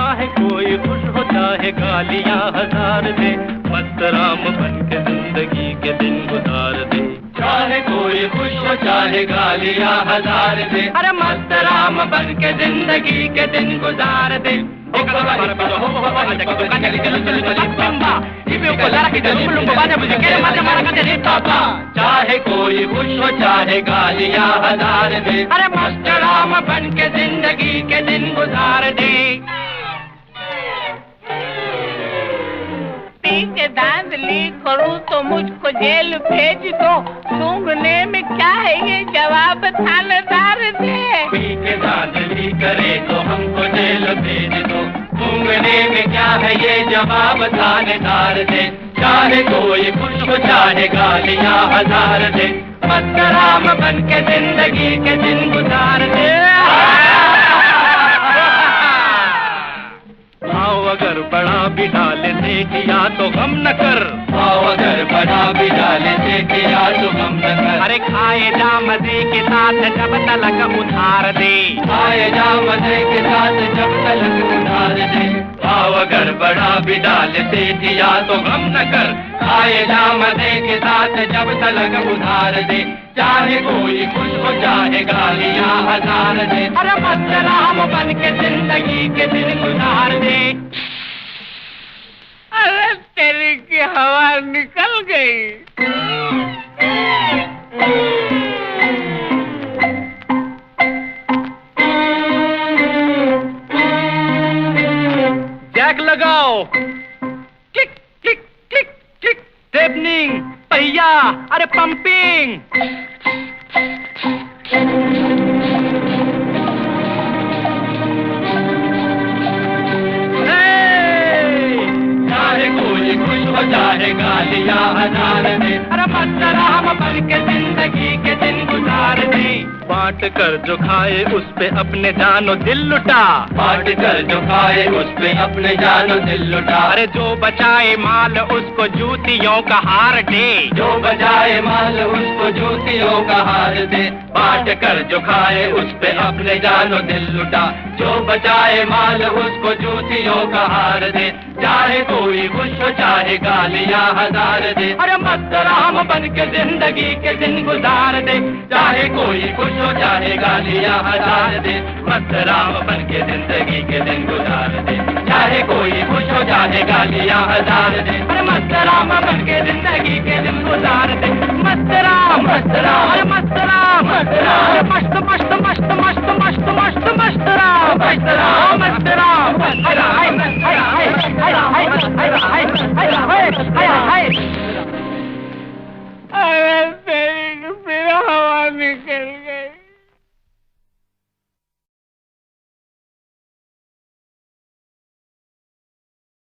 चाहे कोई खुश हो चाहे गालियां हजार दे, मस्त राम बन के जिंदगी के दिन गुजार दे। चाहे कोई खुश हो चाहे गालियां हजार दे, अरे मस्त राम बन के जिंदगी के दिन गुजार दे। चाहे कोई खुश हो चाहे गालियां हजार दे, अरे मस्त राम बन के जिंदगी के दिन गुजार दे। के धांधली करूं तो मुझको जेल भेज दो, सूंघने में क्या है ये जवाब थानेदार दे। के धांधली करे तो हमको जेल भेज दो, सूंघने में क्या है ये जवाब थानेदार दे। चाहे कोई खुश हो चाहे गालियां हजार दे, मस्त राम बन के जिंदगी के दिन गुजार दे। भाव अगर बड़ा भी डाले से किया तो गम न कर, भाव अगर बड़ा भी डाले से किया तो गम न कर। अरे खाए जा मजे के साथ जब तलक उधार दे, खाए जा मजे के साथ जब तलक उधार दे। भाव अगर बड़ा भी डाले से किया तो गम न कर, खाए जा मजे के साथ जब तलक उधार दे। चाहे कोई खुश हो चाहे गालियां हजार दे, अरे मस्त राम बन के जिंदगी के दिन गुजार दे। अरे तेरी की हवा निकल गई। जैक लगाओ, क्लिक क्लिक क्लिक क्लिक, स्टेपनिंग, पहिया, अरे पंपिंग। चाहे कोई खुश हो चाहे गालियां हजार दे, अरे मस्त राम बन के जिंदगी के दिन गुजार दे। बांट कर जो खाए उस पे अपने जानो दिल लुटा, बांट कर जो खाए उस पे अपने जानो दिल लुटा। अरे जो बचाए माल उसको जूतियों का हार दे, जो बचाए माल उसको जूतियों का हार दे। बांट कर जो खाए उस पे अपने जानो दिल लुटा, जो बचाए माल उसको जूतियों का हार दे। चाहे कोई खुश हो चाहे गालियां हजार दे, अरे मस्त राम बन के जिंदगी के दिन गुजार दे। चाहे कोई खुश हो चाहे गालियां हजार दे, मस्त राम बन के जिंदगी के दिन गुजार दे। चाहे कोई खुश हो चाहे गालियां हजार दे, अरे मस्त राम बन के जिंदगी के दिन गुजार दे। मस्त राम, अरे मस्त राम, मस्त मस्त मस्त मस्त मस्त मस्त मस्त मस्त राम, मस्त राम, मस्त राम।